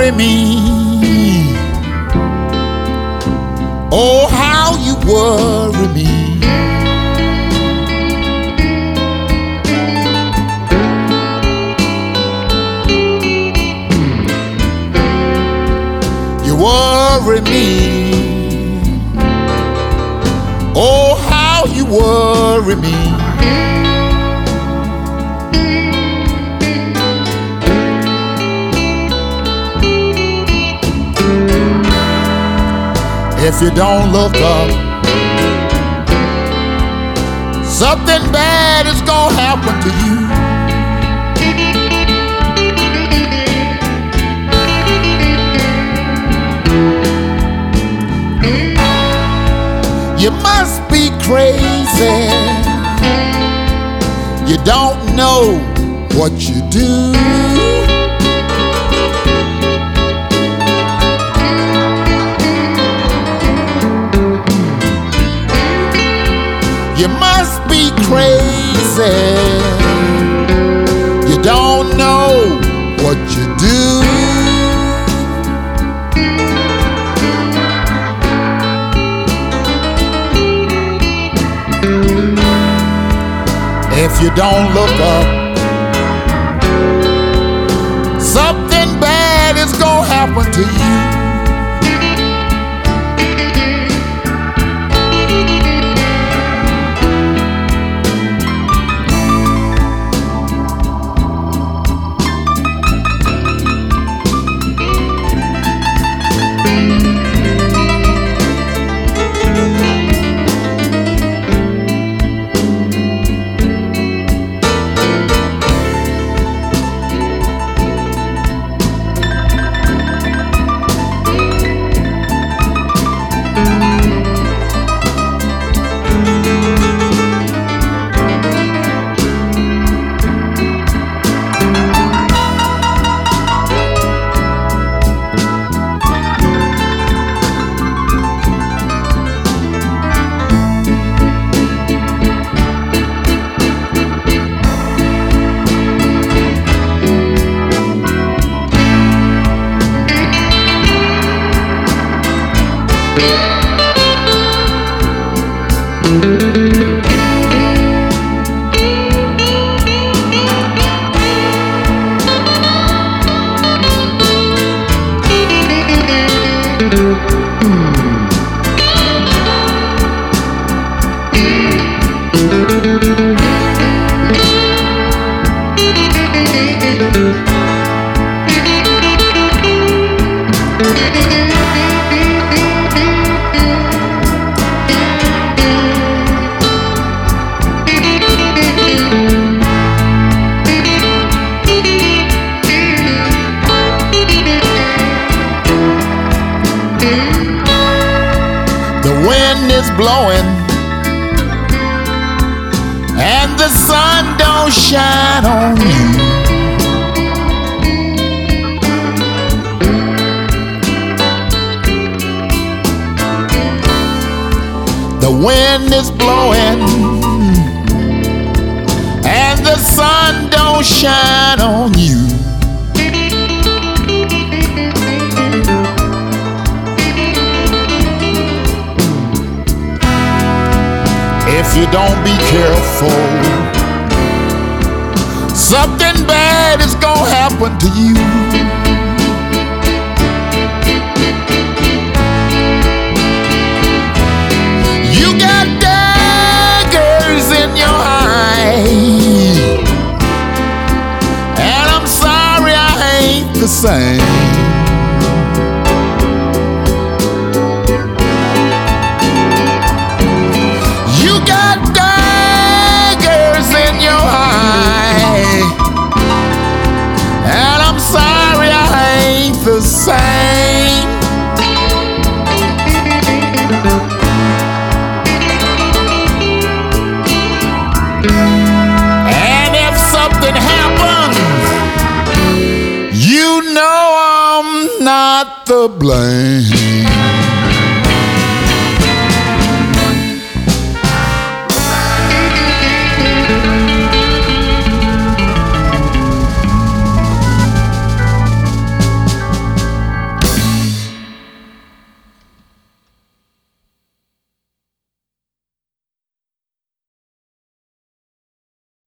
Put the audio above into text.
worry me. Oh, how you worry me. You worry me. Oh, how you worry me. If you don't look up, something bad is gonna happen to you. You must be crazy. You don't know what you do. You must be crazy. You don't know what you do. If you don't look up, something bad is gonna happen to you. The wind is blowing and the sun don't shine on you. The wind is blowing and the sun don't shine on you. If you don't be careful, something bad is gonna happen to you. You got daggers in your eye, and I'm sorry I ain't the same. The same. And if something happens, you know I'm not the blame.